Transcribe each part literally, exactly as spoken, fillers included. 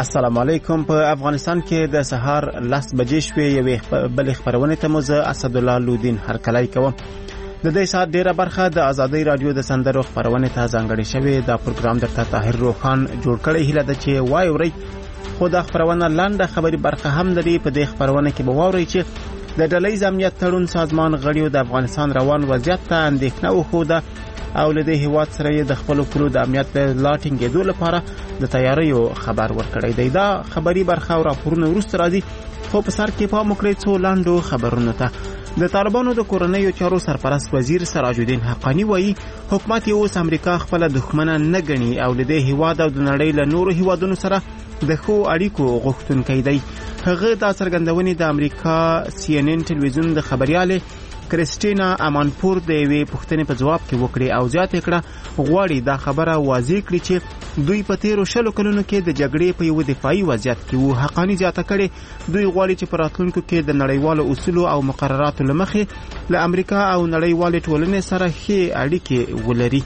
السلام علیکم. په افغانستان کې د سهار لس بجې شوې یوې بلې خپرونې ته مو زه اسدالله لودین هرکلی کوم. د دې ساعت ډیره برخه د ازادۍ رادیو د سندرو خپرونې ته ځانګړې شوې. دا پروګرام درته طاهر روخان جوړ کړی. هیله ده چې وای اورئ، خو دا خپرونه لنډه خبري برخه هم لري. په دې خپرونه کې به واورئ چې د ډلهییز امنیت تړون سازمان غړیو د افغانستان روان وضعیت ته اندېښنه وښوده او له دې هیواد سره یې د خپلو پولو د امنیت د لا ټینګېدو لپاره د تیاریو خبر ورکړی دی. دا خبري برخه او راپورونه وروسته راځي، خو په سر کې پام وکړئ څو لنډو خبرونو ته. د طالبانو د کورنیو چارو سرپرست وزیر سراج الدین حقانی وایي حکومت یې اوس امریکا خپله دښمنه نه ګڼي او له دې هیواد او د نړۍ له نورو هیوادونو سره د ښو اړیکو غوښتونکی دی. هغه دا څرګندونې د امریکا سی ان ان ټلویزیون د خبریالې کریسټینا امانپور د یوې پوښتنې په جواب کې وکړې او زیاته کړه غواړي دا خبره واضح کړي چې دوی په تیرو شلو کلونو کې د جګړې په یو دفاعي وضعیت کې وو. حقانی زیاته کړي دوی غواړي چې په راتلونکو کې د نړیوالو اصولو او مقرراتو له مخې له امریکا او نړیوالې ټولنې سره ښې اړیکې ولري.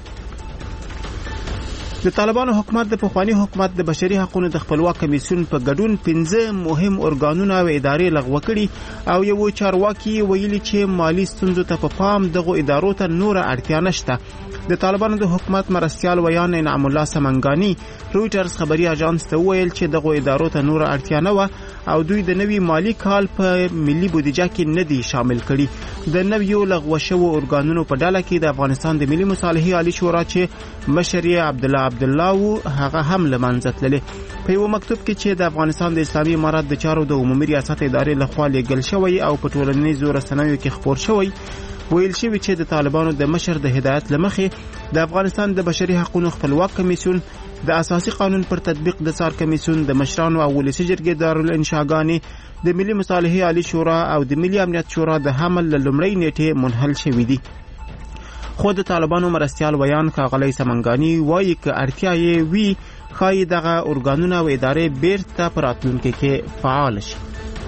د طالبانو حکومت د پخوانی حکومت د بشري حقوقو د خپلواک کمیسیون په ګډون پنځه مهم ارګانونه او ادارې لغوه کړي او یو چارواکي ویلي چې مالی ستونزو ته په پام دغه ادارو ته نور اړتیا نشته. د طالبانو د حکومت مرستیال ویان انعام الله سمنګانی رويټرز خبري اژانس ته ویل چې دغه ادارو ته نور اړتیا نه و او دوی د نوي مالی کال په ملي بودیجه کې نه دي شامل کړي. د نویو لغوه شوو ارګانونو په ډله کې د افغانستان د ملي مصالحې عالی شورا چې مشر عبدالله عبدالله و هغه هم لمنځه تللی. په یو مکتوب کې چې د افغانستان د اسلامي امارت د چارو د عمومي ریاست ادارې لخوا لیږل شوی او په ټولنیزو رسنیو کې خپور شوی ویل شوی چې د طالبانو د مشر د هدایت لمخې د افغانستان د بشري حقوقو خپلواک کمیسیون، د اساسي قانون پر تطبیق د څار کمیسیون، د مشرانو او ولسي جرګې دارالانشاګانې، د ملي مصالحې عالی شورا او د ملي امنیت شورا د حمل له لومړۍ نیټې منحل شوي دي. خو د طالبانو مرستیال ویان ښاغلی سمنګانی وایي که اړتیا یې وي ښایي دغه ارګانونه او ادارې بیرته په راتلونکي کې فعال شي.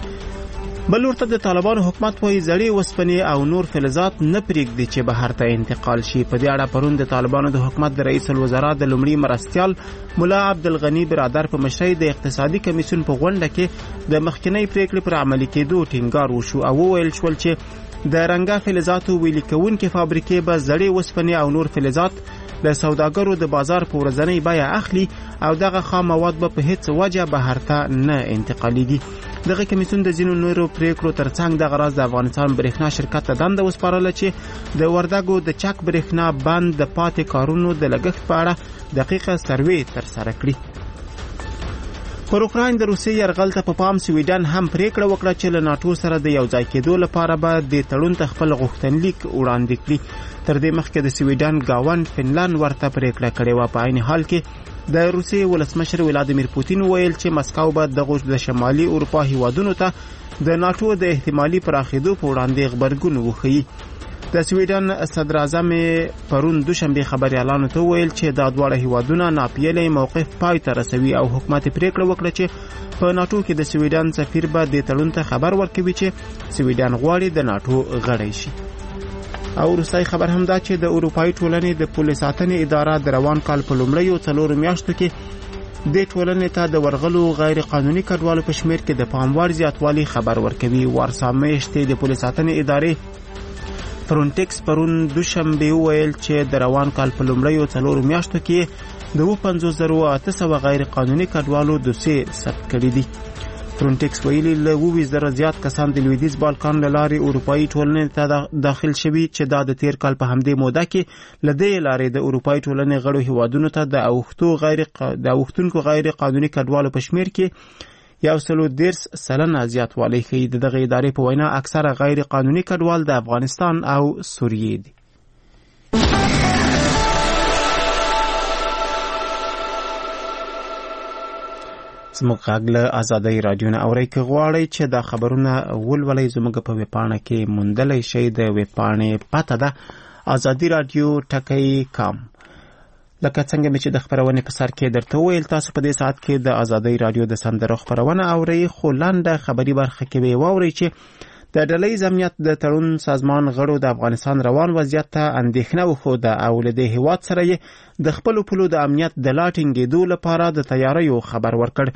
بل ورته د طالبانو حکومت وایي زړې وسپنې او نور فلزات نه پرېږدي چې بهر ته انتقال شي. په دې اړه پرون د طالبانو د حکومت د رئیس الوزرا د لومړي مرستیال ملا عبدالغني برادر په مشرۍ د اقتصادي کمیسیون په غونډه کې د مخکنۍ پریکړې پر عملي کېدو ټینګار وشو او وویل شول چې د رنګه فلزاتو ویلي کوونکې فابریکې به زړې وسپنې او نور فلزات د سوداګرو د بازار په ورځنۍ بیه اخلي او دغه خام مواد به په هیڅ وجه بهر ته نه انتقالیږي. دغه کمیسیون د ځینو نورو پریکړو ترڅنګ دغه راز د افغانستان برېښنا شرکت ته دنده وسپارله چې د وردګو د چک برېښنا بند د پاتې کارونو د لګښت په اړه دقیقه سروې ترسره کړي. پر اوکراین د روسیې یرغل ته په پام سویډن هم پریکړه وکړه چې له ناټو سره د یو ځای کېدو لپاره به د تړون ته خپل غوښتنلیک وړاندې کړي. تر دې مخکې د سویډن گاوند فنلند ورته پریکړه کړې وه. په عین حال کې د روسیې ولسمشر ولادیمیر پوتین ویل چې مسکو به دغه د شمالي اروپا هیوادونو ته د ناټو د احتمالي پراخېدو په وړاندې غبرګون وښیي. د سویډن صدر اعظم پرون دوشنبه خبريالانو ته ویل چې دا دواړه هیوادونه ناپیلې موقف پای ته رسوي او حکومت پریکړه وکړه چې په ناټو کې د سویډن سفیر به د تړون ته خبر ورکوي چې سویډن غواړي د ناټو غړی شي. او روسي خبر هم دا چې د اروپאי ټولنې د پولیس ساتنې اداره د روان کال په لومړیو څلورو میاشتو کې د ټولنې ته د ورغلو غیر قانوني کډوالو په شمیر کې د پاموړ زیاتوالی خبر ورکوي. وارسا میاشتې د پولیس ساتنې ادارې فرونټکس پرون دوشنبه ویل چې د روان کال په لومړیو څلورو میاشتو کې د پنځوس زره اته سوه غیر قانوني کډوالو دوسیې ثبت کړي دي. فرونټکس ویلي له اووه زره زیات کسان د لویدیځ بالکان له لارې اروپایي ټولنې ته داخل شوي چې دا د تیر کال په همدې موده کې له دې لارې د اروپایي ټولنې غړو هیوادونو ته د اوښتو غیر د اوښتونکو غیر قانوني کډوالو په شمیر کې یو سلو دیرس سلنه زیاتوالی ښیي. د دغه ادارې په وینا اکثره غیر قانوني کډوال د افغانستان او سوریې دي. زموږ غږ له ازادۍ رادیو نه اورئ. که غواړئ چې دا خبرونه ولولئ زموږ په ویبپاڼه کې موندلی شئ. د ویبپاڼې پته ده ازادي رادیو ټکی کام. لکه څنګه مې چې د خبرونې په سر کې درته وویل تاسو په دې ساعت کې د ازادۍ رادیو د سندرو خبرونه اورئ، خو لنډه خبري برخه کې به واورئ چې د ډلهییز امنیت د تړون سازمان غړو د افغانستان روان وضعیت ته اندېښنه وښوده او له دې هیواد سره یې د خپلو پولو د امنیت د لا ټینګېدو لپاره د تیاریو خبر ورکړ.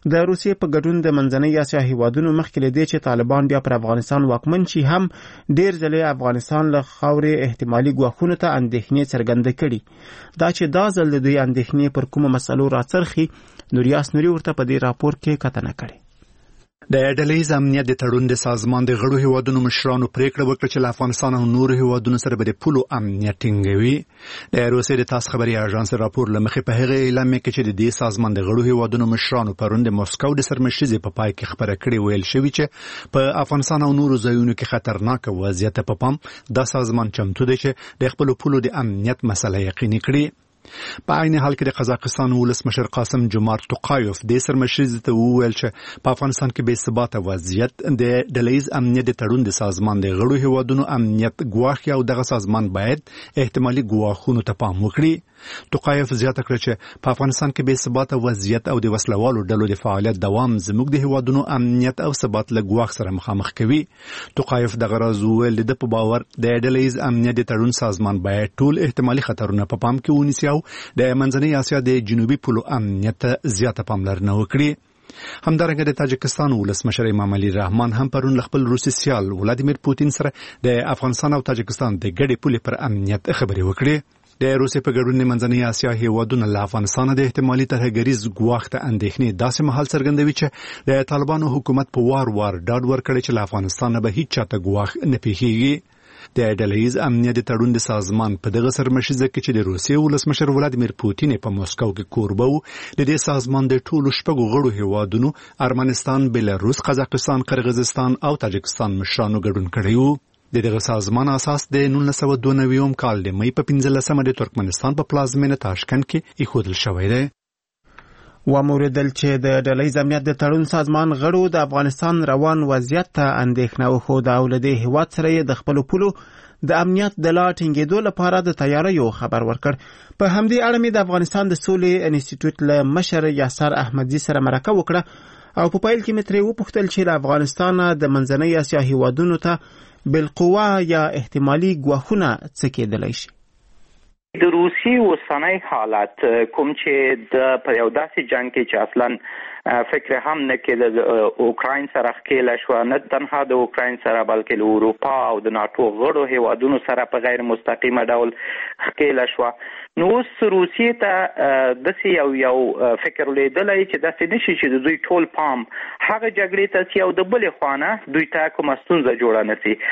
د روسیې په ګډون د منځنۍ اسیا هیوادونو مخکې له دې چې طالبان بیا پر افغانستان واکمن شي هم ډیر ځله افغانستان له خاورې احتمالي ګواښونو ته اندېښنې څرګندې کړي. دا چې دا ځل د دوی اندېښنې پر کومه مسلو راڅرخي، نوریاس نوري ورته په دې راپور کې کتنه کړې. د ډلهییز امنیت د تړون د سازمان د غړو هیوادونو مشرانو پریکړه وکړه چې له افغانستان او نورو هیوادونو سره به د پولو امنیت ټینګوي. د روسیې د تاس خبري اژانس راپور لمخې په هغه اعلامیه کې چې د دې سازمان د غړو هیوادونو مشرانو پرون د مسکو د سرمشرۍ په پای کې خبره کړې ویل شوی چې په افغانستان او نورو ځایونو کې خطرناک وضعیت په پام د سازمان چمتو دی چې د خپل پولو د امنیت مسله یقیني کړي. په عین حال کې د قزاقستان ولسمشر قاسم جومارت توقایف د سرمشرۍ ته وویل چې په افغانستان کې بې ثباته وضعیت د ډلهییز امنیت د تړون د سازمان د غړو هیوادونو امنیت ګواښي او دغه سازمان باید احتمالي ګواښونو ته پام وکړي. توقایف زیاته کړه چې په افغانستان کې بې ثباته وضعیت او د وسلوالو ډلو د فعالیت دوام زموږ د هیوادونو امنیت او ثبات له ګواښ سره مخامخ کوي. توقایف دغه راز وویل د په باور د ډلهییز امنیت د تړون سازمان باید ټول احتمالي خطرونه په پام کې ونیسي او د منځنۍ اسیا د جنوبي پولو امنیت ته زیاته پاملرنه وکړي. همدارنګه د تاجکستان ولسمشر امام علي رحمان هم پرون خپل روسي سیال ولادیمیر پوتین سره د افغانستان او تاجکستان د ګډې پولې پر امنیت خبرې وکړي. د روسیې په ګډون د منځنۍ اسیا هیوادونو له افغانستان د احتمالي ترهګریز ګواښ ته اندېښنې داسې مهال څرګندوي چې د طالبانو حکومت په وار وار ډاډ ورکړي چې له افغانستان به هیڅ چاته ګواښ نه پیښیږي. د ډلهییز امنیت د تړون د سازمان په دغه سرمشرۍ کې چې د روسیې ولسمشر ولادیمیر پوتین په مسکو کې کوربه و، د دې سازمان د ټولو شپږو غړو هیوادونو ارمنستان، بلاروس، قزاقستان، قرغیزستان او تاجکستان مشرانو ګډون کړی و. د دغه سازمان اساس د نولس سوه دوه نوي کال د مې په پنځلسمه د ترکمنستان په پلازمینه تاشکند کې ایښودل شوی دی. وموردل چې د ډلهییز امنیت د تړون سازمان غړو د افغانستان روان وضعیت ته اندېښنه وښوده او له دې هیواد سره یې د خپلو پولو د امنیت د لا ټینګېدو لپاره د تیاریو خبر ورکړ. په همدې اړه مې د افغانستان د سولې انسټیټیوټ له مشر یاسر احمدزي سره مرکه وکړه او په پیل کې مې ترې وپوښتل چې له افغانستان د منځنۍ اسیا هیوادونو ته بالقوه یا احتمالي ګواښونه څه کېدلی شي. د روسي اوسنی حالت کوم چې د په یو داسې جنگ کې چې اصلا فکر هم نه کېده د اوکراین سره ښکېله شوه، نه تنها د اوکراین سره بلکې له اروپا او د ناټو غړو هیوادونو سره په غیر مستقیمه ډول ښکېله شوه. نو اوس روسیې ته داسې یو یو فکر لیدلی چې داسې نه شي چې د دوی ټول پام هغه جګړې ته سي او د بلې خوا نه دوی ته کومه ستونزه جوړه نه سي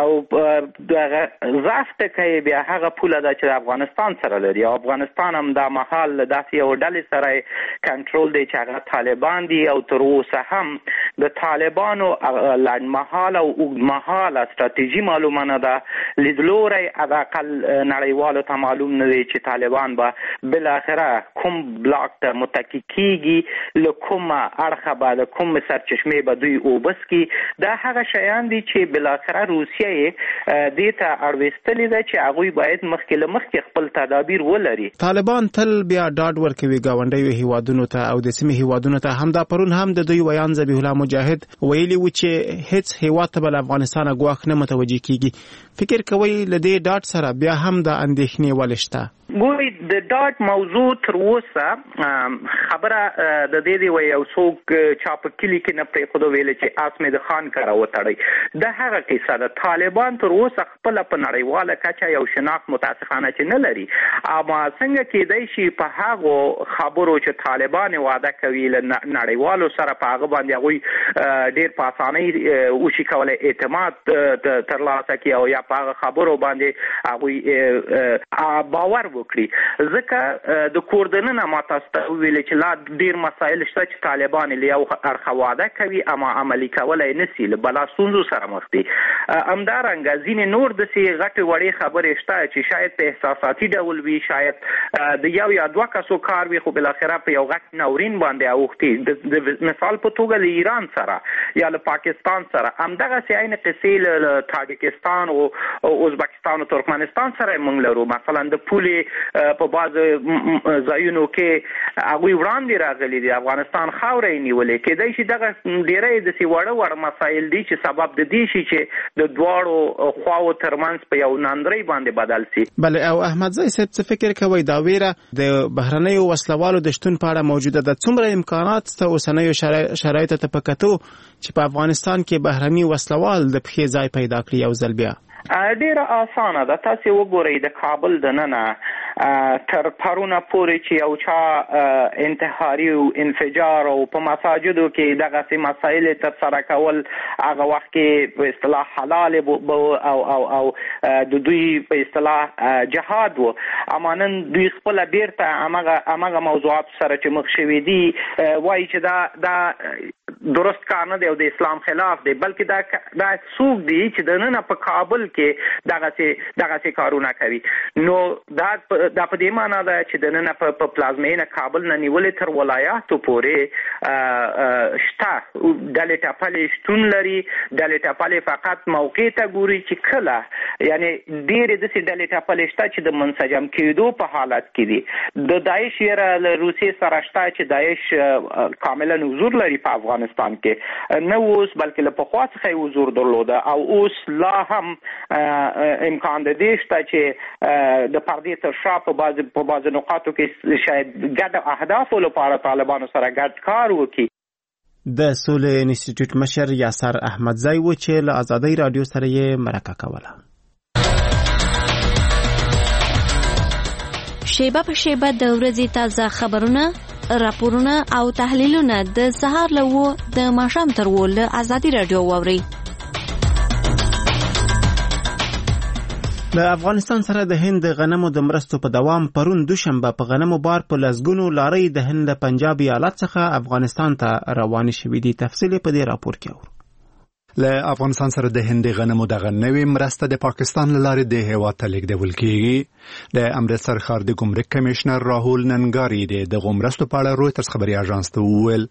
او دغه ضعف ټکی بیا هغه پوله ده چې د افغانستان سره لري او افغانستان هم دا مهال داسې یو ډلې سره کنټرول دی چې هغه طالبان دي او تر اوسه هم د طالبانو لنډمهاله او اوږدمهاله ستراتیژي معلومه نه ده. لیدلوری حداقل نړیوالو ته معلوم نه دی چې طالبان به بالاخره کوم بلاک ته متکی کیږي، له کومه اړخه به د کوم سرچشمې به دوی اوبس کی. دا هغه شیان دي چې بالاخره روسیه یې دې ته اړوستلې ده چې هغوی باید مخکې له مخکې خپل تدابیر ولري. طالبان تل بیا ډاډ ورکوي ګاونډیو هیوادونو ته او د سیمې هیوادونو ته. همدا پرون هم د دوی ویان ذبیح الله مجاهد ویلي و چې هیڅ هیواد ته به له افغانستانه ګواښ نه متوجه کیږي. فکر کوي له دې ډاډ سره بیا هم د اندېښنې ولې شته؟ ګوري د ډاټ موضوع تر اوسه خبره د دې دی وای او څوک چا په کلی کې نه پرې خو ویل چې اسمه د خان کرا وتړي. د هغه قصه د طالبان تر اوسه خپل په نړیواله کچه یو شناخت متاسفانه چې نه لري. اما څنګه کېدای شي په هغه خبرو چې طالبان وعده کوي له نړیوالو سره په هغه باندې هغه ډیر په اسانۍ او شي کولای اعتماد ترلاسه کړي او یا په هغه خبرو باندې هغه باور وکړي. ځکه د کوردننه ما تاسو ته ویل چې لا ډیر مسایل شته چې طالبان له یو اړخه وعده کوي اما عملي کولای نشي، له بلا ستونزو سره مخ دي. همدارنګه ځینې نور داسې غټې وړې خبرې شته چې شاید په احساساتي ډول وي، شاید د یو یا دوه کسو کار وي، خو بالاخره په یو غټ ناورین باندې اوښتي. د مثال په توګه له ایران سره یا له پاکستان سره همدغسې عین قصې له تاجکستان او ازبکستان او ترکمنستان سره موږ لرو. مثلا د پولې په باز ځایونو کې هغوی وړاندې راغلي دي، افغانستان خاوره یې نیولې. کېدای شي دغه ډېری داسې وړه وړه مسایل دي چې سبب د دې شي چې د دواړو خواو ترمنځ په یو ناندرۍ باندې بدل شي. بله، او احمدزی صاحب څه فکر کوئ دا ویره د بهرنیو وسلوالو د شتون په اړه موجوده ده؟ څومره امکانات حکومت ته اوسنیو شرایطو ته په کتو چې په افغانستان کې بهرني وسلوال د پخې ځای پیدا کړي یو ځل بیا؟ ډیره اسانه ده. تاسو وګورئ د کابل د ننه تر پرونه پورې چې یو چا انتحاري او انفجار او په مساجدو کې دغه سي مسایل تر سره کول هغه وخت کې په اصطلاح حلال او او او د دوی په اصطلاح جهاد وو. امانن دوی خپل بیرته هغه هغه موضوعات سره چې مخ شوي دي وایي چې دا دا درست کار نه دی او د اسلام خلاف دی، بلکې دا دا څوک دی چې د نن په کابل کې دغه سي دغه سي کارونه کوي. نو دا د په دې معنی ده چې د نن په پلازمینه کابل نه نیولې تر ولایاتو پورې شته د لټاپلې شتون لري. د لټاپلې فقط موقع ته ګوري چې کله یعنی ډېر د سي د لټاپلې شته چې د منسجم کېدو په حالت کې دي. د داعش یره له روسي سره شته چې داعش کاملا حضور لري په افغانستان کې، نه اوس بلکې له پخوا څخه حضور درلوده او اوس لا هم امکان د دې شته چې د پردې تر شا په بعض په بعض نقاطو کې شاید ګډ اهداف لپاره طالبانو سره ګډ کار وکړي. د سولې انسټیټیوټ مشر یاسر احمدزی و چې له آزادۍ رادیو سره یې مرکه کوله. شیبه په شیبه د ورځې تازه خبرونه، راپورونه او تحلیلونه د سهار له و د ماښام تر و له آزادۍ رادیو واورئ. د افغانستان سره د هند غنمو د مرستو په دوام پرون دوشنبه په غنمو بار په لسګونو لارۍ د هند له پنجاب ایالت څخه افغانستان ته روانې شوې دي. تفصیل په دې راپور کې اورو. له افغانستان سره د هند غنمو دغه نوې مرسته د پاکستان له لارې د هیواد ته لیږدول کیږي. د امرتسر ښار د ګمرک کمشنر راهول ننګاری د مرستو په اړه رویټرز خبري اژانس ته وویل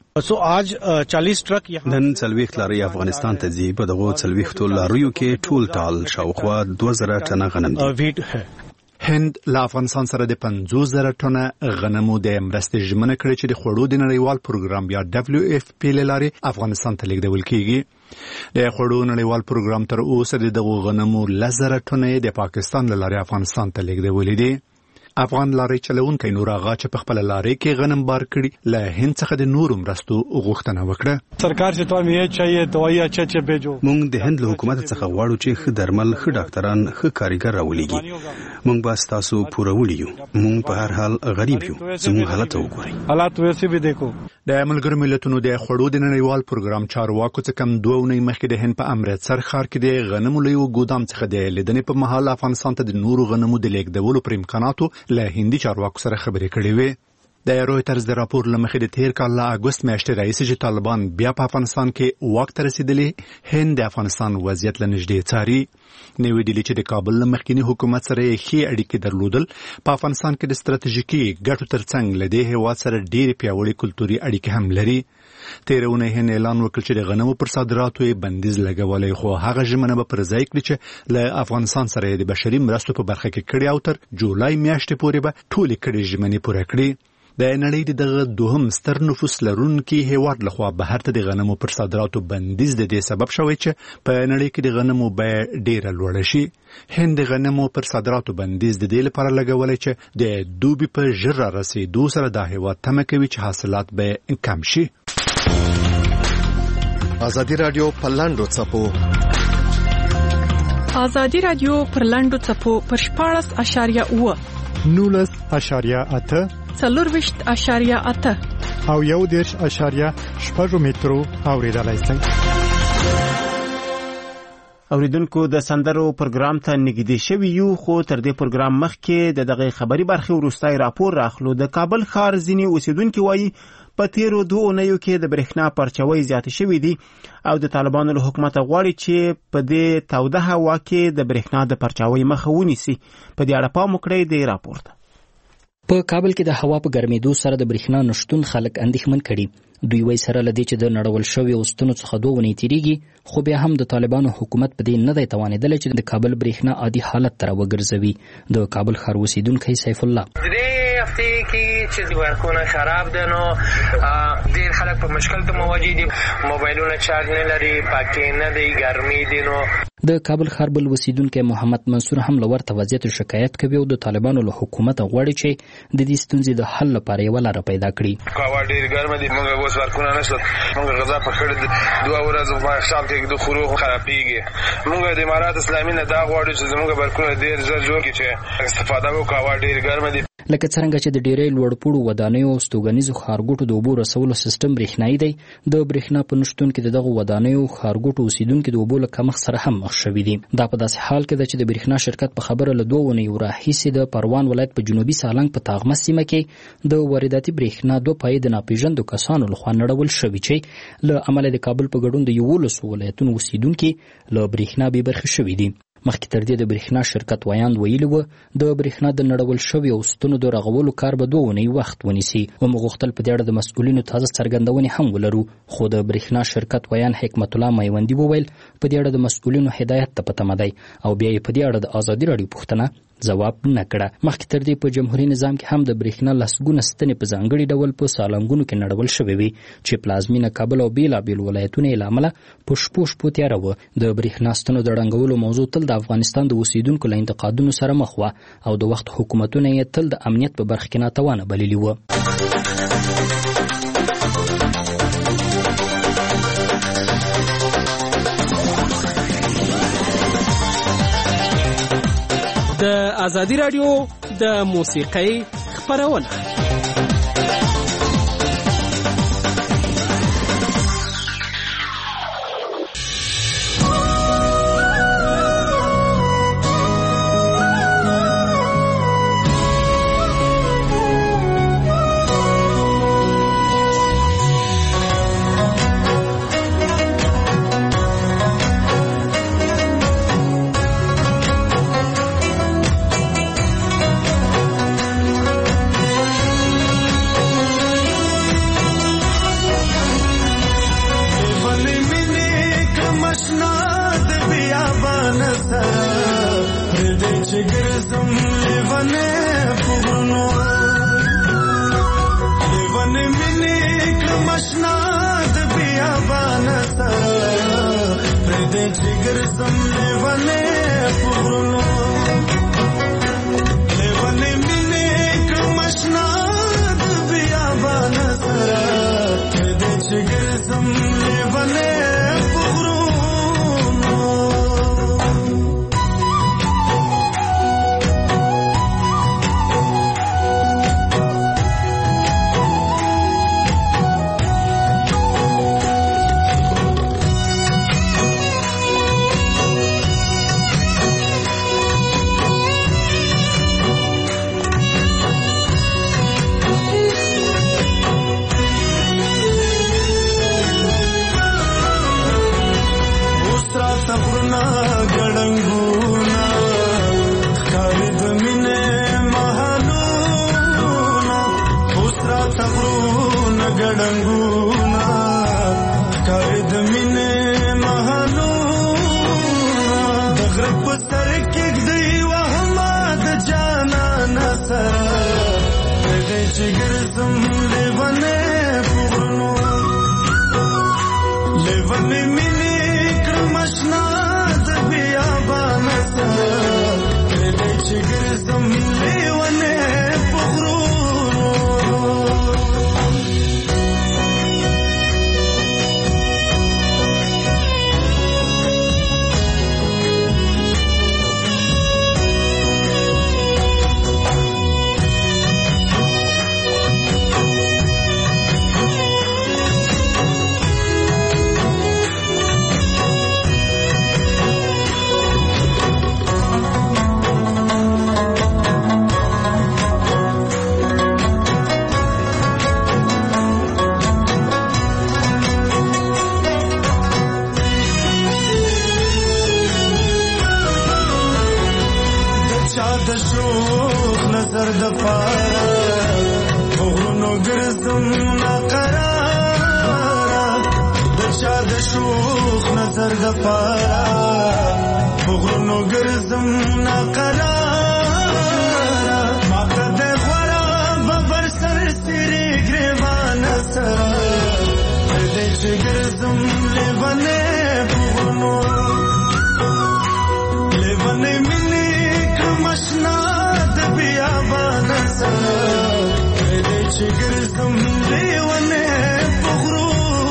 نن څلوېښت لارۍ افغانستان ته ځي. په دغو څلوېښتو لاریو کې ټول ټال شاوخوا دوه زره ټنه غنم دي. هند له افغانستان سره د پنځوس زره ټنه غنمو د مرستې ژمنه کړې چې د خوړو د نړیوال پروګرام یا دبليو اف پی له لارې افغانستان ته لیږدول کیږي. د خوړو نړیوال پروګرام تر اوسه د دغو غنمو لس زره ټنې د پاکستان له لارې افغانستان ته لیږدولې دي. افغان لارۍ چلونکي نور آغا چې په خپل لارۍ کې غنم بار کړي له هند څخه د نورو مرستو غوښتنه وکړه. سرکار چې تو مې چاهیے دوايي اچھا اچھا بھیجو. مونږ د هند له حکومت څخه غواړو چې ښه درمل، ښه ډاکټران، ښه کاریګر راولېږي. مونږ به تاسو پوره وړیو. مونږ په هر حال غریب یو. زموږ حالت وګورئ. حالات ویسې به دیکھو. د ملګرو ملتونو د خوړو د نړیوال پروګرام چارواکو څخه کم دوه اونۍ مخکې د هند په امرتسر ښار کې د غنمو له یو ګودام څخه د لیدنې په مهال افغانستان ته د نورو غنمو د لیږدولو پر امکاناتو له هندي چارواکو سره خبرې کړې وې. د رویټرز د راپور له مخې د تیر کال له اګوست میاشتې راهیسې چې طالبان بیا په افغانستان کې واک ته رسېدلي، هند د افغانستان وضعیت له نږدې څاري. نوې ډیلي چې د کابل له مخکینی حکومت سره یې ښې اړیکې درلودل، په افغانستان کې د ستراتیژیکي ګټو ترڅنګ له دې هېواد سره ډېرې پیاوړې کلتوري اړیکې هم لري. تېره اونۍ هند اعلان وکړ چې د غنمو پر صادراتو یې بندیز لګولی، خو هغه ژمنه به پر ځای کړي چې له افغانستان سره یې د بشري مرستو په برخه کې کړي او تر جولای میاشتې پورې به ټولې کړې ژمنې پوره کړي. د نړۍ د دغه دوهم ستر نفوس لرونکي هیواد لخوا بهر ته د غنمو پر صادراتو بندیز د دې سبب شوی چې په نړۍ کې د غنمو بیه ډیره لوړه شي. هند د غنمو پر صادراتو بندیز د دې لپاره لګولی چې د دوبي په ژر را رسېدو سره دا هیواد تمه کوي چې حاصلات به کم شي. آزادی رادیو پر لاندو څپو آزادی رادیو پر لاندو څپو پر شپاړس اشاریه اوه نولس اشاریه اته څلورویشت اشاریه اته او یو دېرش اشاریه شپږ مترو اورېدلای شئ. اوریدونکو د سندرو پروګرام ته نږدې شوي یو، خو تر دې پروګرام مخکې د دغه خبري برخې وروستی راپور راخلو. د کابل ښار ځینې اوسیدونکي وایي په تیرو دوه اونیو کې د برېښنا پرچاوۍ زیاتې شوې دي او د طالبانو له حکومته غواړي چې په دې توده هوا کې د برېښنا د پرچاوۍ مخه ونیسي. په دې اړه پام وکړئ د راپور ته. په کابل کې د هوا په ګرمېدو سره د برېښنا نشتون خلک اندېښمن کړي. دوی وایي سره له دې چې د نړول شویو اوسپنو څخه دوه اونۍ تېرېږي، خو بیا هم د طالبانو حکومت په دې نه دی توانېدلی چې د کابل برېښنا عادي حالت ته راوګرځوي. د کابل ښار اوسېدونکی سیف الله: درې هفته کې چې برقونه خراب دي نو ډېر خلک په مشکل ته مواجه دي، موبایلونه چارج نه لري، پاکې نه دی، ګرمي دي. نو د کابل ښار بل اوسیدونکی محمد منصور هم له ورته وضعیت شکایت کوي او د طالبانو له حکومت غواړي چې د دې ستونزې د حل لپاره یوه لاره پیدا کړي. هوا ډېر ګرمه دي، موږ اوس برقونه نشته، موږ غذا پخړې دوه ورځې په شام کې د خورو خرابېږي. موږ د امارات اسلامي نه دا غواړو چې زموږ برقونه ډېر ژر جوړ کړي چې استفاده وکړو. هوا ډېر ګرمه دي. لکه څرنګه چې د ډېرې لوړپوړو ودانیو او ستوګنیزو ښارګوټو د اوبو رسولو سیستم برېښنایي دی، د برېښنا په نشتون کې د دغو ودانیو ښارګوټو اوسیدونکي د اوبو له کمښت سره هم مخ شوي دي. دا په داسې حال کې ده چې د برېښنا شرکت په خبره له دوه اونیو راهیسې د پروان ولایت په جنوبي سالنګ په تاغمه سیمه کې د وارداتي برېښنا دوه پایې د ناپېژندو کسانو لخوا نړول شوي چې له امله د کابل په ګډون د یولسو ولایتونو اوسیدونکي له برېښنا بې برخې شوي دي. مخکې تر دې د برېښنا شرکت ویاند ویلي وو د برېښنا د نړول شویو ستنو د رغولو کار به دوه اونۍ وخت ونیسي. وموږ غوښتل په دې اړه د مسؤلینو تازه څرګندونې هم ولرو، خو د برېښنا شرکت ویاند حکمت الله میوندي وویل په دې اړه د مسؤلینو هدایت ته په تمه دی او بیا یې په دې اړه د ازادي راډیو پوښتنه ځواب نه کړه. مخکې تر دې په جمهوریت نظام کې هم د برېښنا لسګونه ستنې په ځانګړي ډول په سالنګونو کې نړول شوې وي چې پلازمینه کابل او بېلابېل ولایتونه یې له امله په شپو شپو تیاره وه. د برېښنا ستنو د ړنګولو موضوع تل د افغانستان د اوسیدونکو له انتقادونو سره مخ وه او د وخت حکومتونه یې تل د امنیت په برخه کې ناتوانه بللي وه. د ازادي راډیو د موسیقۍ خپرونه لیوانه بغنو لیوانه منی کمشنا دبیا بانسا دې چې ګرځم لیوانه بغرو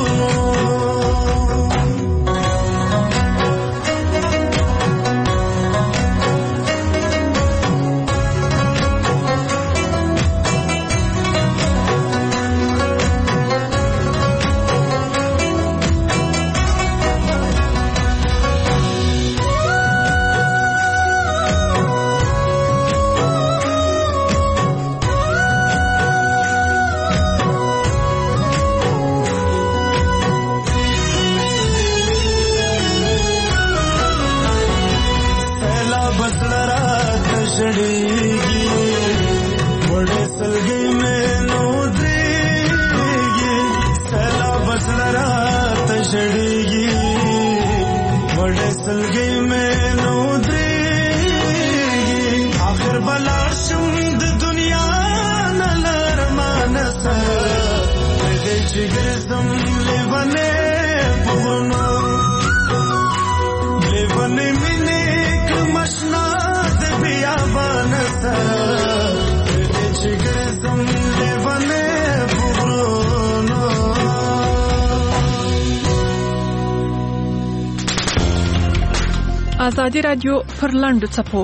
آزادی رادیو پر لاندو څپو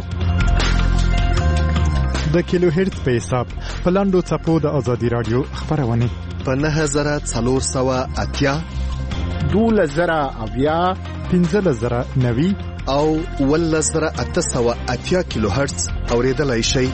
د کیلو هرتز په حساب په لاندو څپو د آزادی رادیو خبرونه په نه زره څلور سوه اتیا دوله زره اویا پنځله زره نوي او اوله زره اته سوه اتیا کیلو هرتز اوریدلای شئ.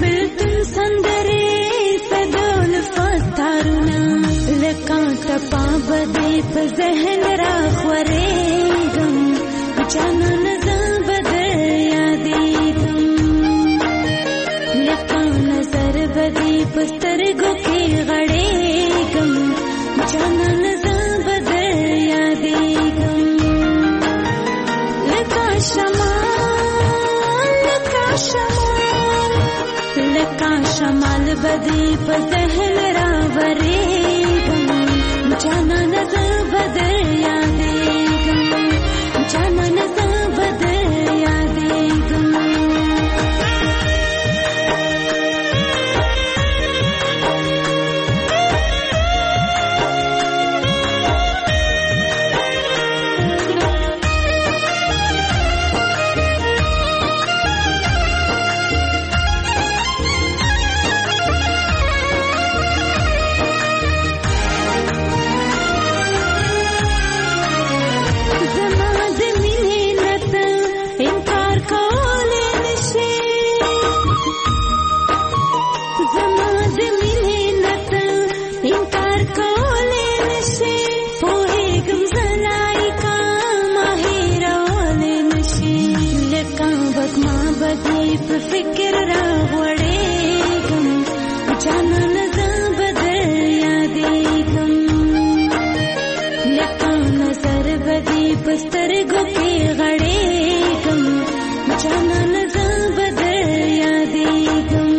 Sapa په ذهن را خورېږم جانان زه به در یادېږم لکه نظر به دې په سترګو کې غړېږم جانان زه به در یادېږم لکه شمال لکه شمال لکه شمال به دې په ذهن را ورېږم جانان زه به در یادېږم جانان زه به در یادېږم په فکر را غوړېږم جانان زه به در یادېږم لکه نظر به دې په سترګو کې غړېږم جانان زه به در یادېږم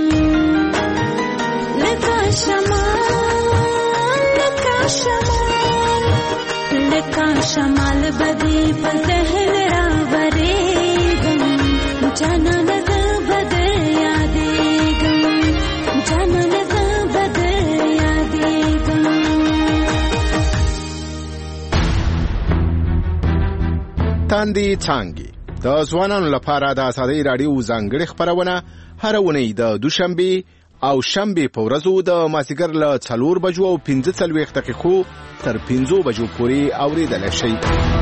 لکه شمال لکه شمال لکه شمال به دې په ذهن را ورېږم جانان زه به در یادېږم جانان زه به در یادېږم تاندې څانګې د ځوانانو لپاره د ازادۍ راډیو ځانګړې خپرونه هره اونۍ د دوشنبې او شنبې په ورځو د مازدیګر له څلور بجو او پنځه څلوېښت دقیقو تر پنځو بجو پورې اورېدلی شئ.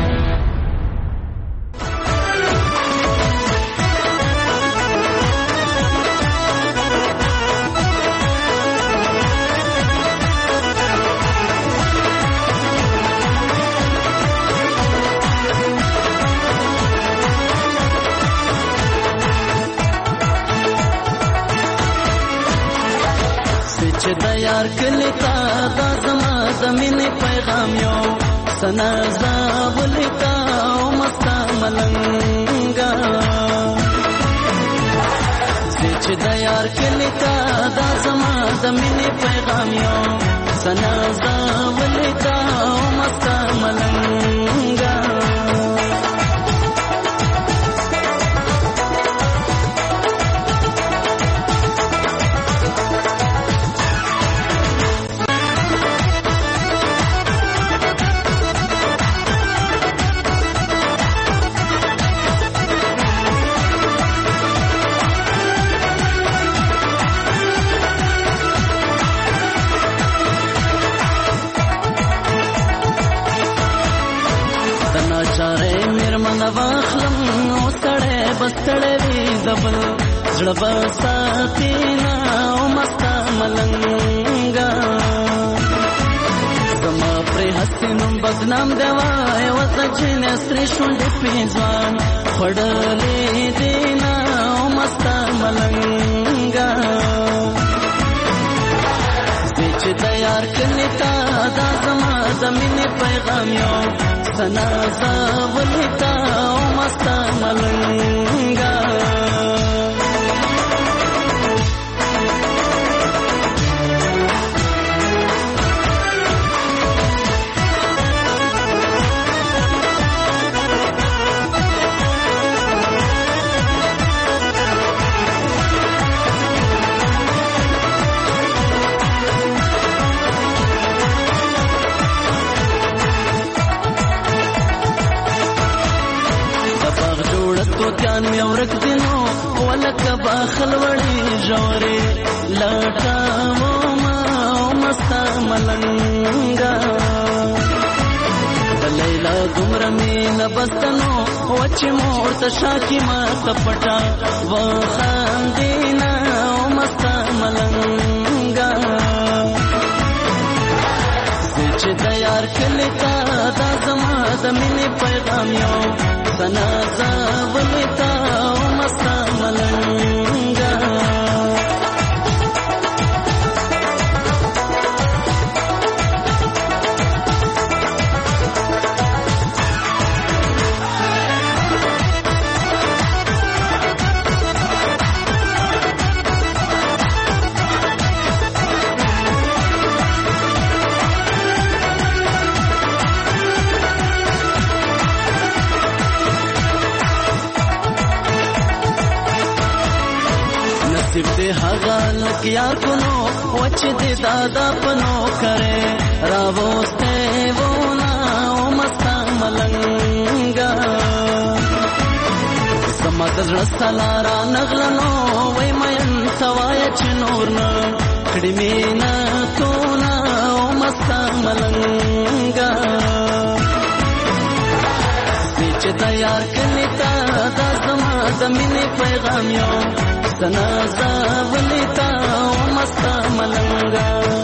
چې د یار کلی تا دا زما د مینې پیغام یو سنا زاولی تا او مستا ملنګا چې د یار کلی تا دا زما د مینې پیغام یو سنا زاولی تا او مستا ملنګا واخلم نو سړی بستړی وي دبل زړه به ساتي نه او مستا ملنګا زما پرې هسې نوم بدنام دی وای وزه چې نسرې شونډې پې ځوان خوړلې دي نه او مستا ملنګا چې د یار کلی تا دا زما د مینې پیغام یو سنا زاولی تا او مستا ملنګا توتیان می ورک دینو ولکه باخل وړي جوړې لټاو ما مستا ملنګا لیلا دومره مینه بستنو وچې مور ته شاکي ما تپټا و خاندینا مستا ملنګا چې د یار تیار کلی تا دا زما د مینې پیغام یو سنا زولې تا او مستا ملنګا نصیب دې هغه لک یار کونو وچ دې دادا پنو کرے راوسته وونا او مستا ملنګا سمات رسلارا نغلنو وای مېن سوای چ نور نه کړي مینا کونا او مستا ملنګا چې تیار کړی تا دا زما د مینې پیغام یو سنا زولې تا او مستا ملنګا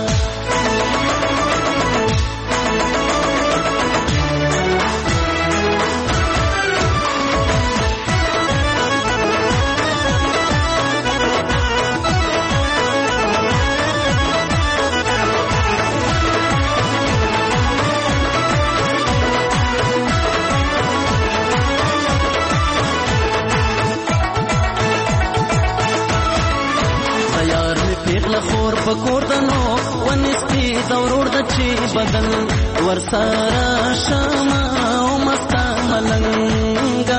خور پکور دنو ونستی دورور د چی بدل ورسره شمع او مستا ملنګا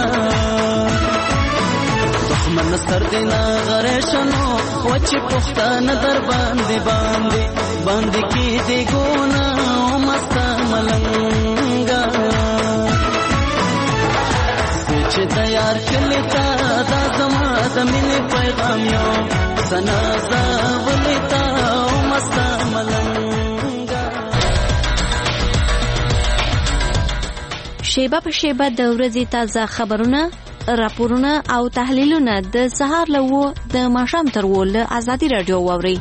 دښمن سر دینا غریشنو وچ پښتانه در باندې باندې باندې کی دی ګونا او مستا ملنګا چې تیار کړی تا دا زما د مینې پیغام یو سنا زولې تا او مستا ملنګا شیبه په شیبه د ورځې تازه خبرونه راپورونه او تحلیلونه د سهار له و د ماښام تر و له ازادي رادیو واوري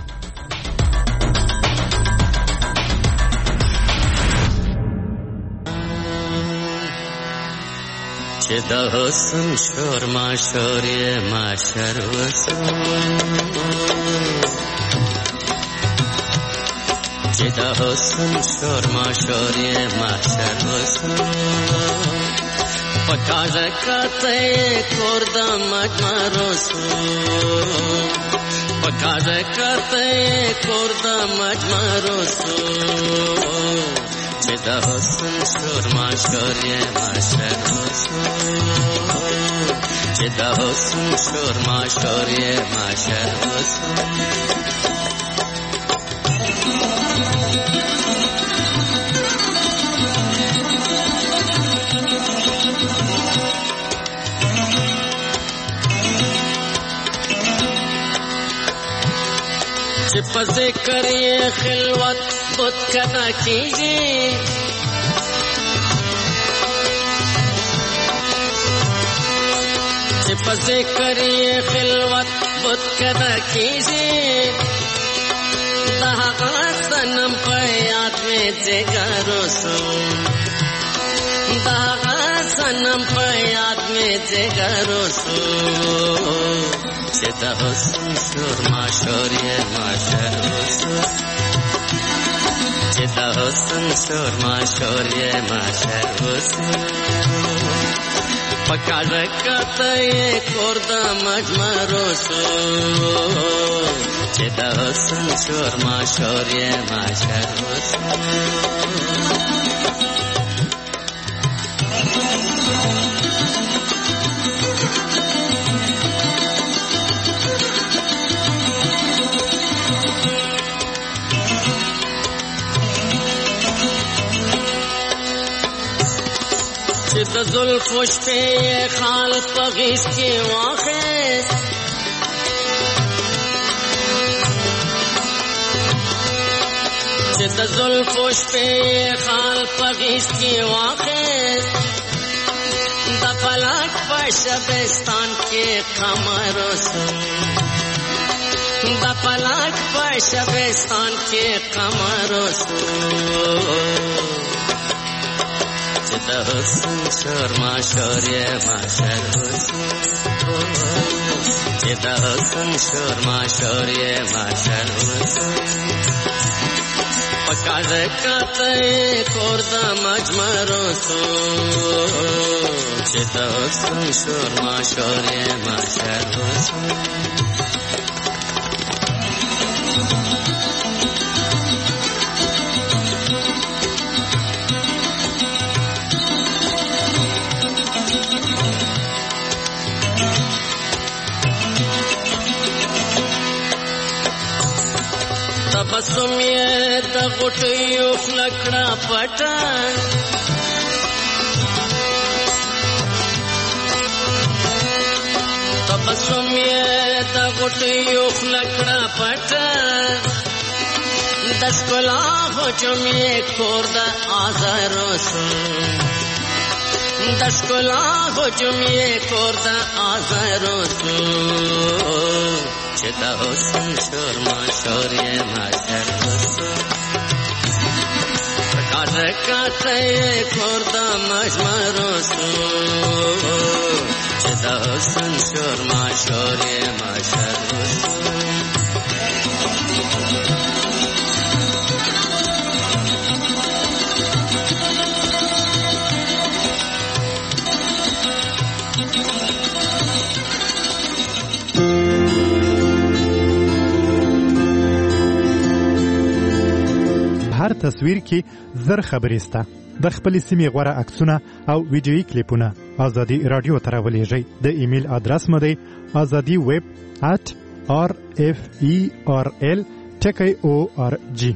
چې د حسن شور ما شور یې ما شر وسو چې د حسن شور ما شور یې ما شر وسو پکاژه کته کور د مجمع رسو پکاژه کته کور د مجمع رسو چې د حسن شور ما شور یې ما شر وسو چې د حسن شور ما شور یې ما شر وسو چې په ذکر یې خلوت بت کنا کیږي چې په ذکر یې خلوت بت کنا کیږي دا هغه سنم په یاد مې جګر وسو دا هغه سنم په یاد مې جګر وسو چې د حسن شور ما شور یې ما شر وسو چې د حسن شور ما شور یې ما شر وسو پکاژه کته یې کور د مجمع رسو چې د حسن شور ما شور یې ما شر وسو چې د زلفو شپې خال په غیږ کې واخیست چې د زلفو شپې خال په غیږ کې واخیست د فلک په شبستان کې قمر وسو د فلک په شبستان کې قمر وسو چې د حسن شور ما شور یې ماشر حسن چې د حسن شور ما شور یې ماشر حسن پکاز کته کور د مجمرو سو چې د حسن شور ما شور یې ماشر حسن تبسم یې د غټیو خلکړه پټه تبسم یې د غټیو خلکړه پټه د ښکلا هجوم یې کور د آزارو سو د ښکلا هجوم یې کور د آزارو سو چې د حسن شور ما شور یې ماشر حسن پکاز کته کور د مجمرو سو چې د حسن شور ما شور یې ماشر حسن هر تصویر کې زر خبرې سته د خپل سیمې غوړه عکسونه او ویډیويي کلیپونه ازادي رادیو ته راولېږئ د ایمیل ادرس مو دی azadi web at r f e r l ټکی او ار جی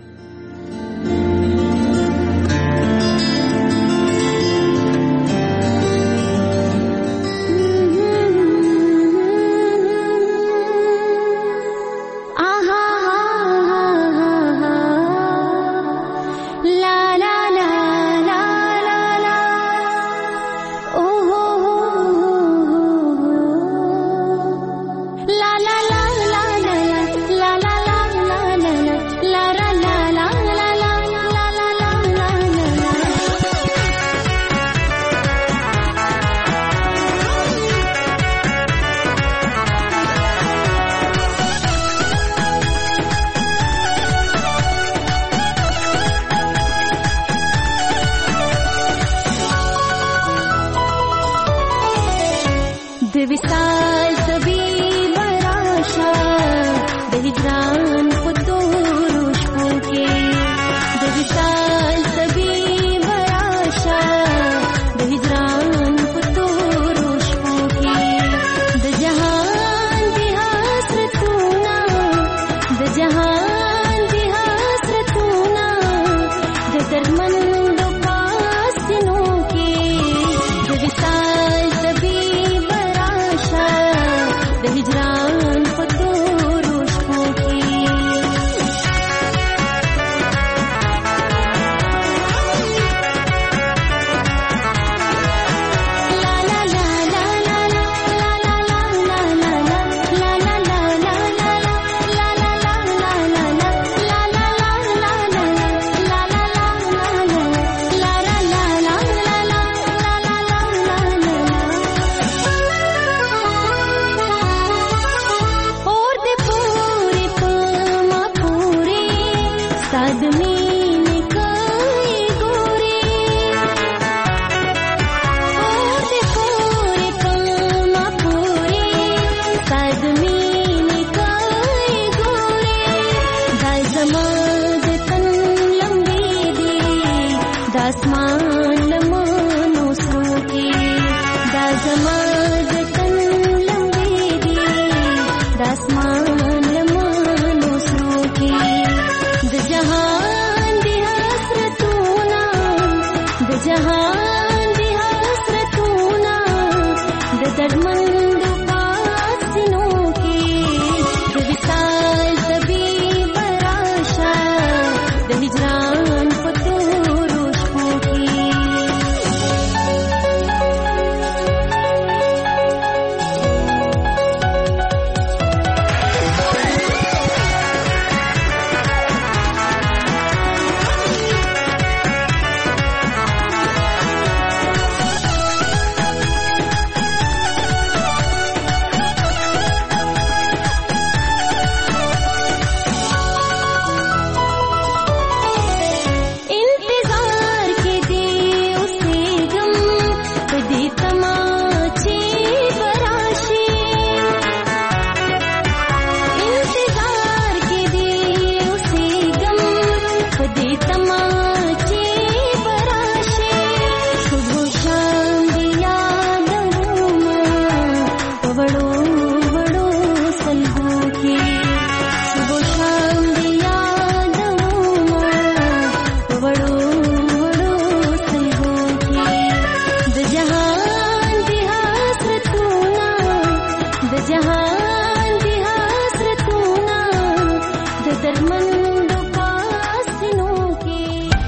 جهان دی حسرتونه د درمندو پاسینو کې.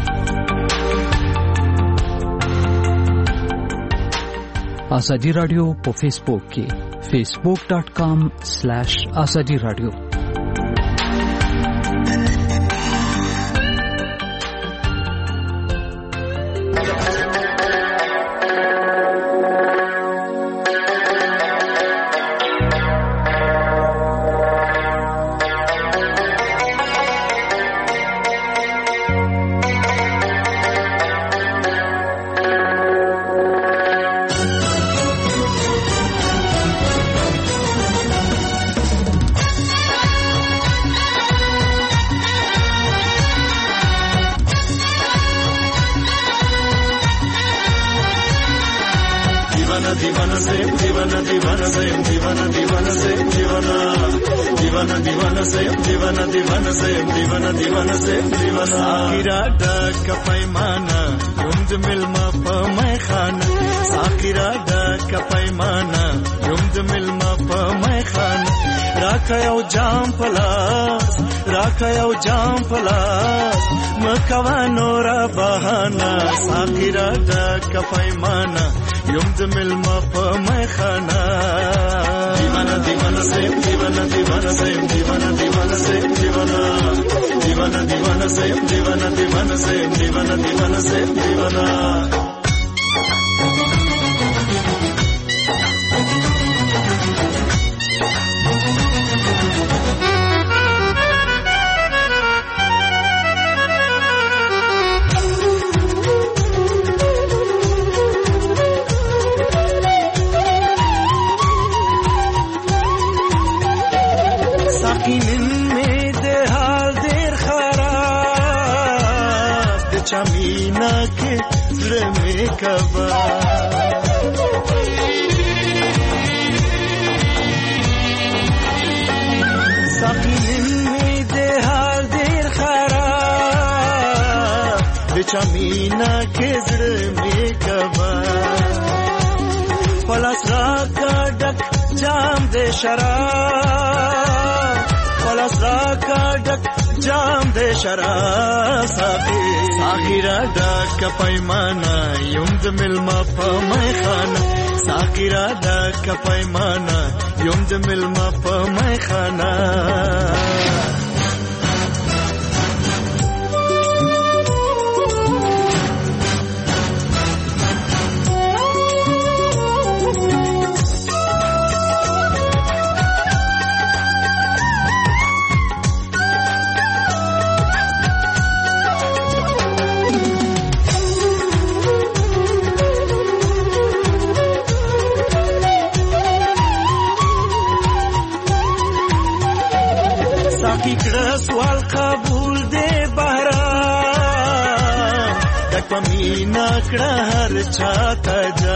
آزادی رادیو په فیسبوک کې facebook dot com slash azadi radio. مکوانو را بهانا ساقیرا ډک پیمانا یم د ملما په میخانا. دیوانا دیوانا سیم دیوانا دیوانا سیم دیوانا دیوانا سیم دیوانا دیوانا دیوانا سیم دیوانا دیوانا سیم دیوانا دیوانا سیم دیوانا. چمینا کے زړه می کبا ساقین می ده حال دیر خراب د چمینا کے زړه می کبا پلاس را کا ډک جام دے شراب پلاس را کا ډک جام دے شراب ساقی ساقیرا ډک پیمانا یم د ملما په میخانا ساقیرا ډک پیمانا یم د ملما په میخانا. سوال قبول دے بہرام ڈک پمینا کڑا ہر چاہتا جا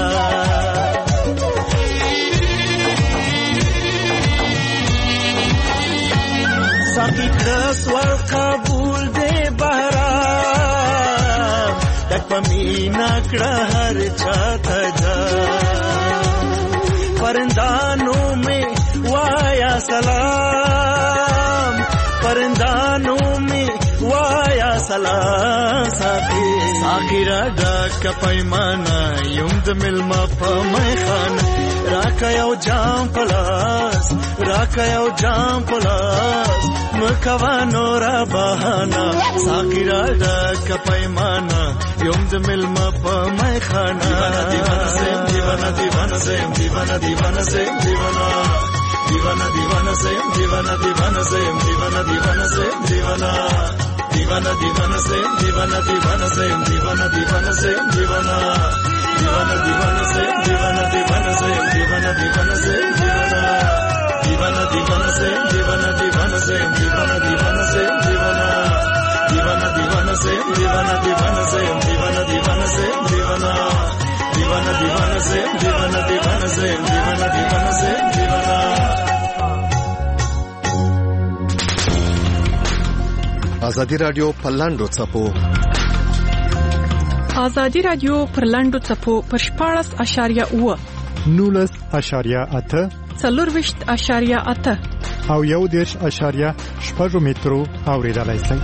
ساقی کڑا سوال قبول دے بہرام ڈک پمینا کڑا ہر چاہتا جا. پرندانوں میں وایا سلام پرندانوں میں وایا سلام ساقی ساقیرا ډک پیمانا یم د ملما په میخانا راکا یو جام پلاس راکا یو جام پلاس مکوانو را بهانا ساقیرا ډک پیمانا یم د ملما په میخانا. دیوانا سیم دیوانا دیوانا سیم دیوانا دیوانا سیم دیوانا دیوانا دیوانا سیم دیوانا دیوانا سیم دیوانا دیوانا سیم دیوانا دیوانا دیوانا سیم دیوانا دیوانا سیم دیوانا دیوانا سیم دیوانا دیوانا دیوانا سیم دیوانا دیوانا سیم دیوانا دیوانا سیم دیوانا دیوانا دیوانا سیم دیوانا دیوانا سیم دیوانا دیوانا سیم دیوانا دیوانا دیوانا سیم دیوانا دیوانا سیم دیوانا دیوانا سیم دیوانا دیوانا دیوانا سیم دیوانا دیوانا سیم دیوانا دیوانا سیم دیوانا. آزادی رادیو پر لاندو څپو آزادی رادیو پر لاندو څپو پر شپاړس اشاریه اوه نولس اشاریه اته څلورویشت اعشاریه اته او یو دېرش اعشاریه شپږ مترو اوریدلای شئ.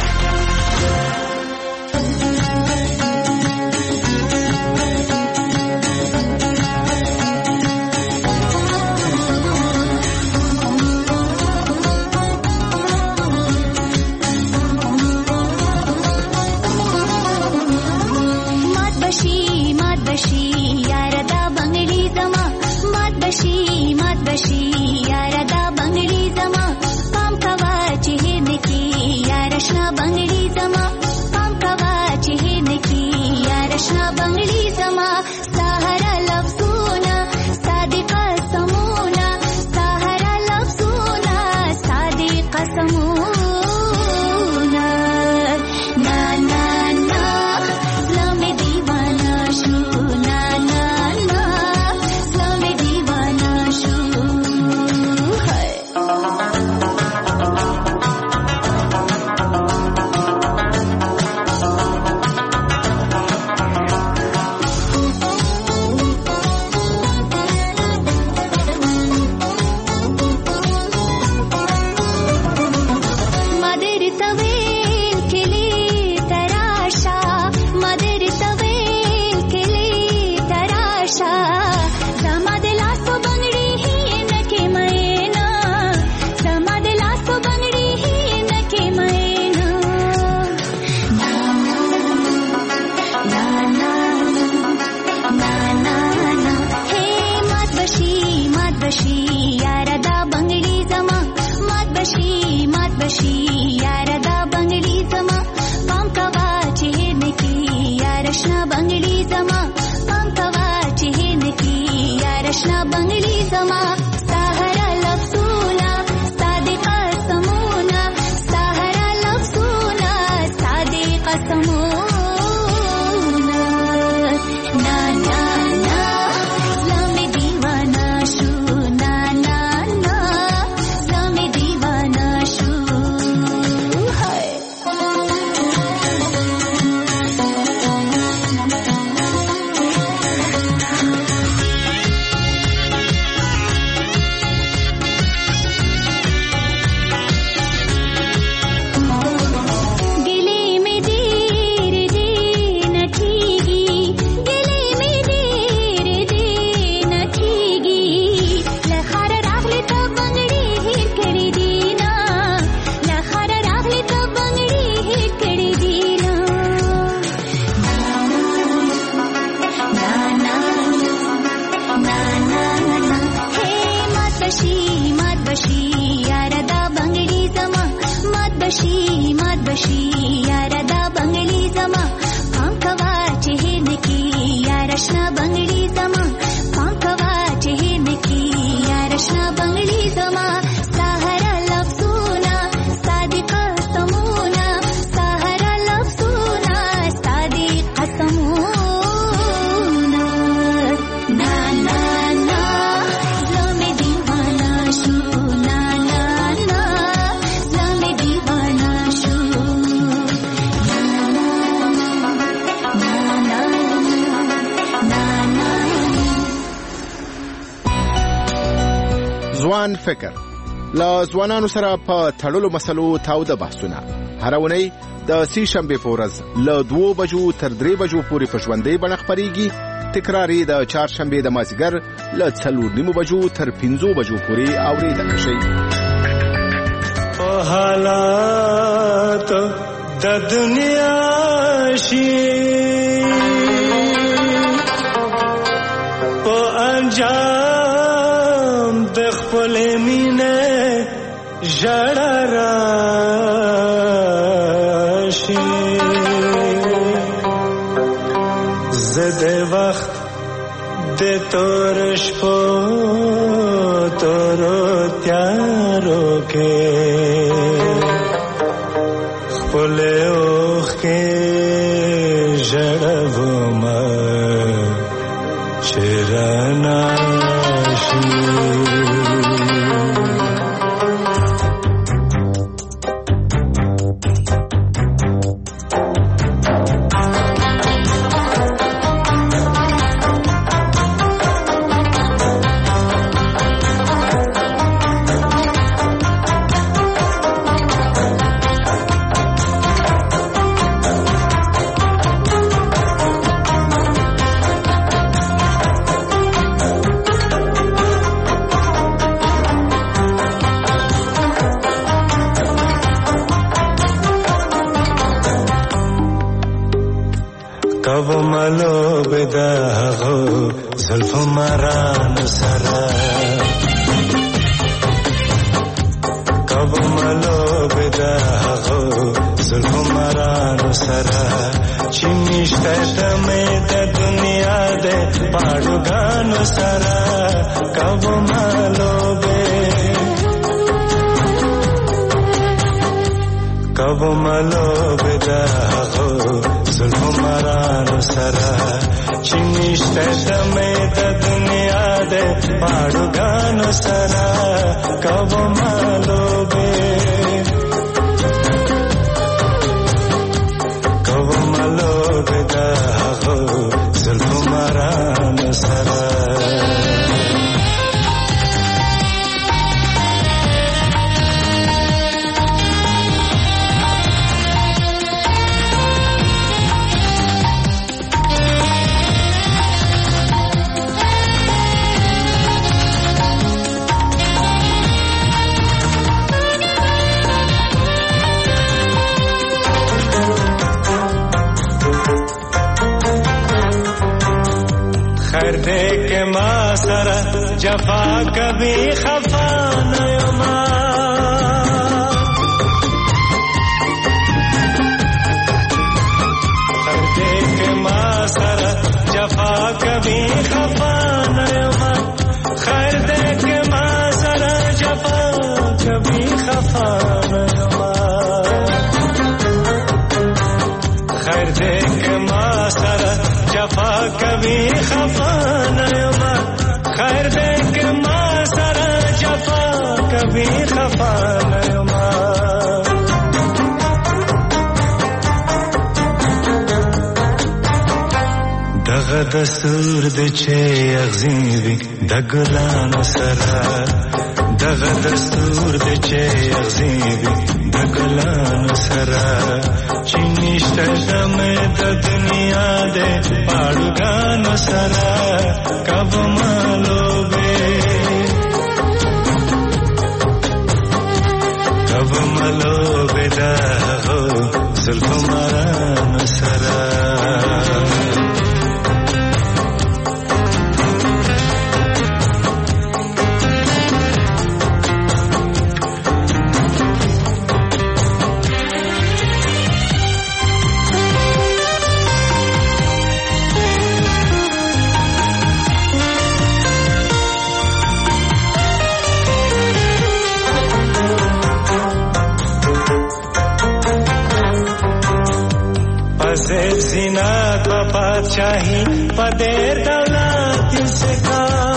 ځوان فکر له ځوانانو سره په تړلو مسلو تاوده بحثونه هر اونۍ د سې شنبې په ورځ له دوو بجو تر درې بجو پورې په ژوندۍ بڼه خپرېږي. تکرار یې د چهارشنبې د مازدیګر له څلور نیمو بجو تر پنځو بجو پورې اورېدلی شئ. په حالات د دنیا شي په انجام د خپل مینه ژړا راشي زده وخت د تور شپو تور تیارو کې خپل اوخ کې ژړوم چرنا سره چې نشته دمې د دنیا د پاړوګانو سره کوو مالوبه کوو مالوبه د هغو زلفو مارانو سره چې نشته دمې د دنیا د پاړوګانو سره کوو مالوبه जफा कभी खफा नयमा हर देख मासर जफा कभी खफा नयमा खैर देख मासर जफा कभी खफा नयमा खैर देख मासर जफा कभी खफा नयमा खैर देख माँ सरा जफा कभी खफा नयमा दग दस्तूर दे छे अगजीबी दगलान सरा दग दस्तूर दे छे अगजीबी दगलान सरा चिनिष्ट दमे द दुनिया दे पाड़ुगान सरा कब मालोबे कब मालोबे दा हो जुल्फ मारान सरा ज़िनात बादशाही पदेर दौलत से का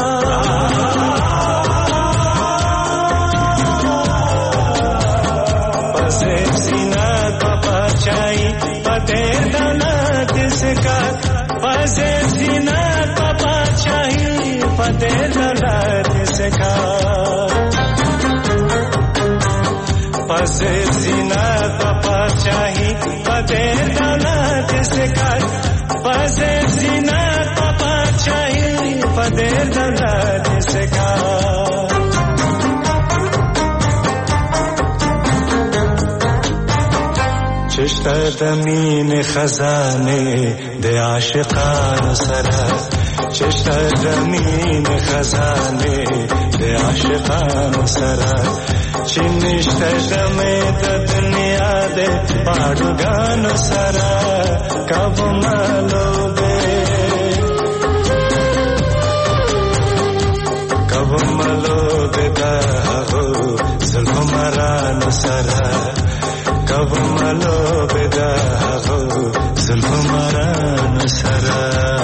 पसे ज़िनात बादशाही पदेर दौलत से का पसे ज़िनात बादशाही पदेर दौलत से का पसे ज़िनात बादशाही पदेर दौलत से कर पसे ज़िनात बादशाही पदेर दौलत से कर चिश्त दमीन खजाने दे आशिकान सरा चिश्त दमीन खजाने दे आशिकान सरा चिनिष्ट दमे द दुनिया दे पाड़ुगान सरा कब मालोबे कब मालोबे दा हो जुल्फ मारान सरा कब मालोबे दा हो जुल्फ मारान सरा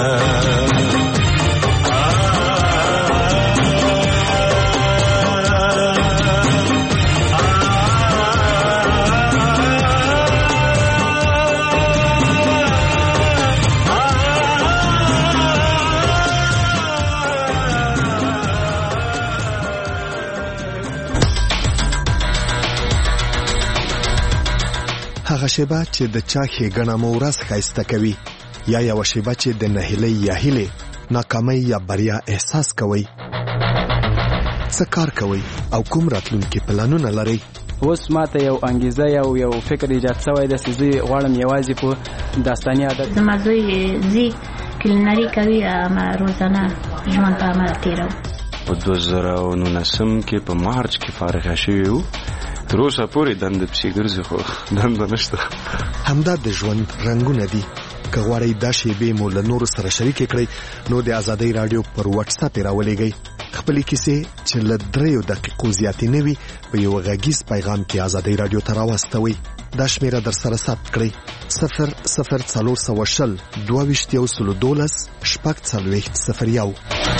هغه شیبه چې د چا ښېګڼه مو ورځ ښایسته کوي یا یوه شیبه چې د نهیلۍ یا هیلې ناکامۍ یا بریا احساس کوئ څه کار کوئ او کوم راتلونکي پلانونه لرئ اوس ماته یو انګیزه یو یو فکر ایجاد شوی دی چې زه غواړم یوازې په داستاني عادت زما زوی زی کلینري کوي اما روزانه ژوند په عمل تېرو په دوه زره او نولسم کې په مارچ کې فارغ شوی وو. تر اوسه پورې دنده پسې ګرځي خو دنده نشته. همدا د ژوند رنګونه دي. که غواړئ دا شیبې مو له نورو سره شریکې کړئ نو د ازادۍ راډیو پر واتس اپ یې راولېږئ. خپلې کیسې چې له دریو دقیقو زیاتې نه وي په یو غږیز پیغام کې ازادۍ راډیو ته راواستوئ. دا شمیره در سره ثبت کړئ: صفر صفر څلور سوه شل دوه ویشت یو سلو دولس شپږ څلوېښت صفر یو.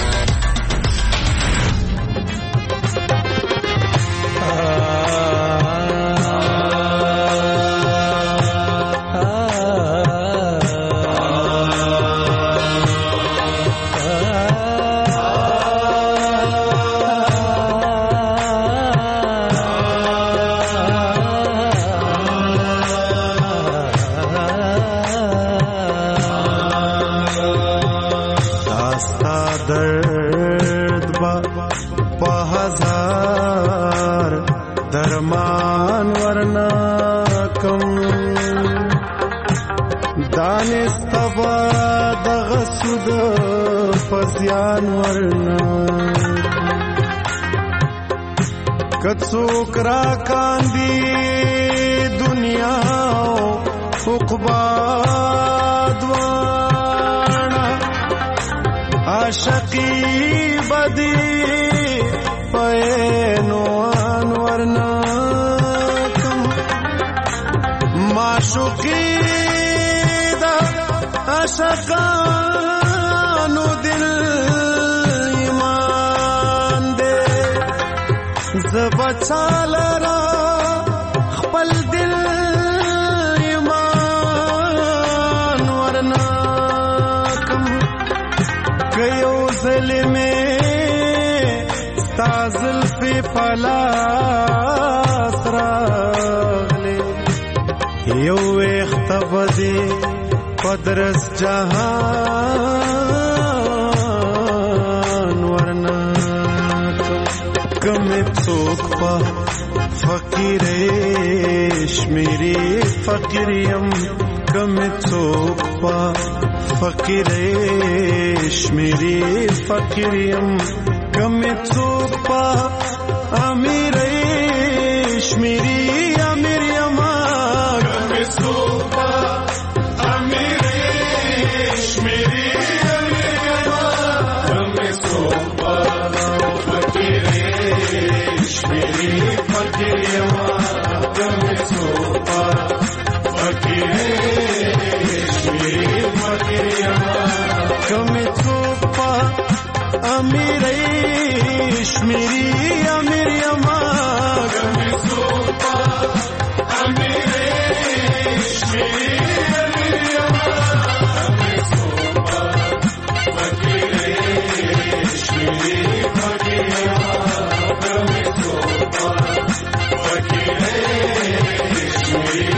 کڅوک را کاندی دنیا عقبا دوانا عاشقی بدی پینو انورنا کم معشوقی دا عاشقانو دل ایمان دے زبچالرا خپل دل ایمان ورنا کم کيو ظلمه ستازل په پلاس راغله یو اختبدي قدرس جهان ورنا کم څوک په فقیرش میری فقیریم کم څوک په فقیرش میری فقیریم کم څوک په امیرش میری امیریم کم څوک په امیرش میری امیریم کم څوک په فقیرش میری فقیریم کم څوک په فقیرش میری فقیریم کم څوک په امیرش میری امیریم کم څوک په امیرش میری امیریم کم څوک په فقیرش میری فقیریم کم څوک په فقیرش میری